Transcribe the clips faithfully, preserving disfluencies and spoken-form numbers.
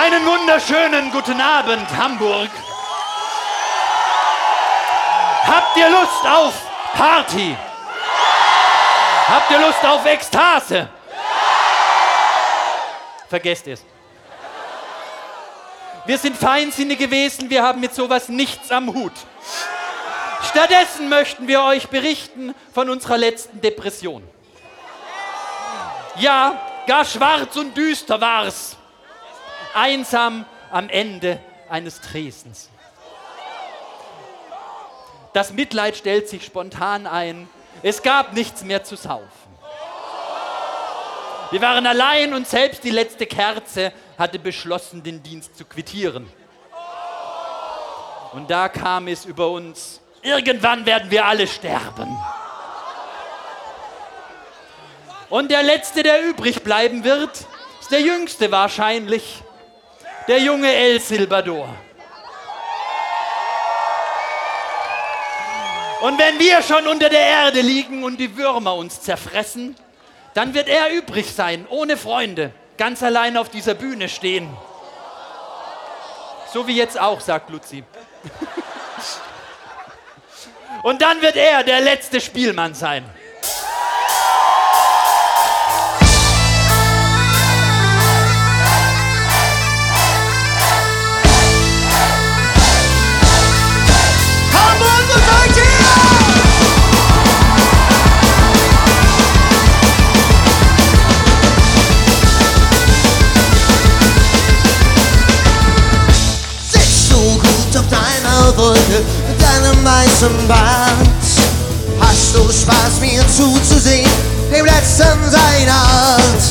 Einen wunderschönen guten Abend, Hamburg. Habt ihr Lust auf Party? Habt ihr Lust auf Ekstase? Vergesst es. Wir sind feinsinnige Wesen, wir haben mit sowas nichts am Hut. Stattdessen möchten wir euch berichten von unserer letzten Depression. Ja, gar schwarz und düster war's. Einsam am Ende eines Tresens. Das Mitleid stellt sich spontan ein. Es gab nichts mehr zu saufen. Wir waren allein und selbst die letzte Kerze hatte beschlossen, den Dienst zu quittieren. Und da kam es über uns: Irgendwann werden wir alle sterben. Und der Letzte, der übrig bleiben wird, ist der Jüngste wahrscheinlich. Der junge El Salvador. Und wenn wir schon unter der Erde liegen und die Würmer uns zerfressen, dann wird er übrig sein, ohne Freunde, ganz allein auf dieser Bühne stehen. So wie jetzt auch, sagt Luzi. Und dann wird er der letzte Spielmann sein. Wolke mit deinem weißen Bart. Hast du Spaß, mir zuzusehen, dem letzten seiner Art?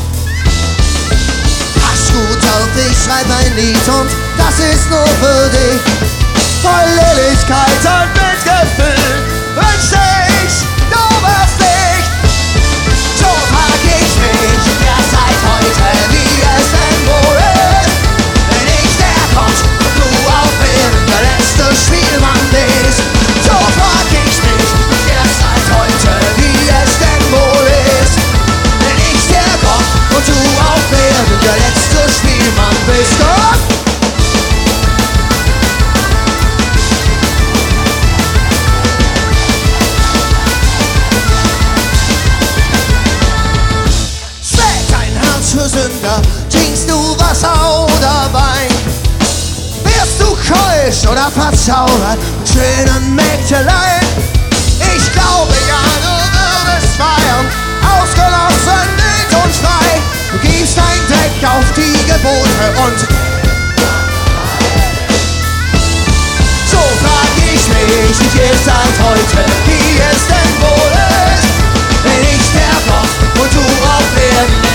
Pass gut auf, ich schreib ein Lied und das ist nur für dich. Voll Lilligkeit und Mitgefühl wünschte ich, du wärst nicht. So frag ich mich erst seit heute, wie es denn wohl ist, wenn ich der Gott und du auf Erden der letzte Spielmann bist. So frag ich mich erst seit heute, wie es denn wohl ist, wenn ich der Gott und du auf Erden der letzte Spielmann bist. Gott! Für Sünder, trinkst du Wasser oder Wein? Wirst du keusch oder verzaubert mit schönen Mägdelein? Ich glaube ja, du würdest feiern, ausgelassen, wild und frei. Du gibst dein Deck auf die Gebote und so frag ich mich, ich erst seit heute, wie es denn wohl ist, wenn ich der Gott und du auf Erden.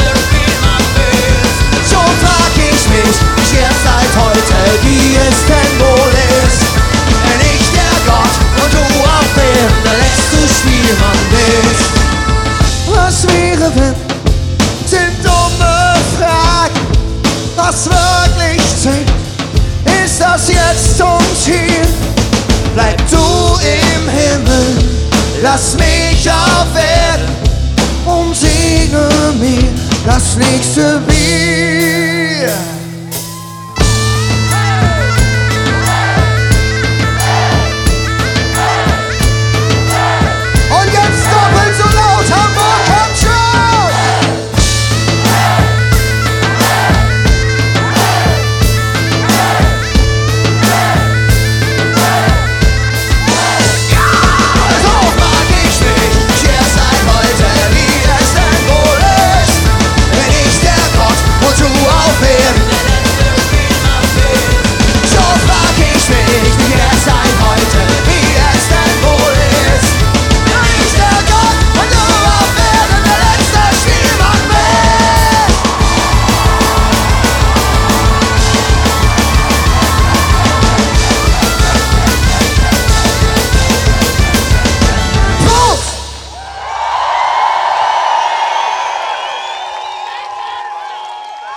So frag ich mich, ich erst seit heute, wie es denn wohl ist, wenn ich der Gott und du auf Erden der letzte Spielmann bist. Was wäre, wenn, sind dumme Fragen, was wirklich zählt, ist das jetzt zum Ziel? Bleib du im Himmel, lass mich auf Erden und segne mir das nächste Bier.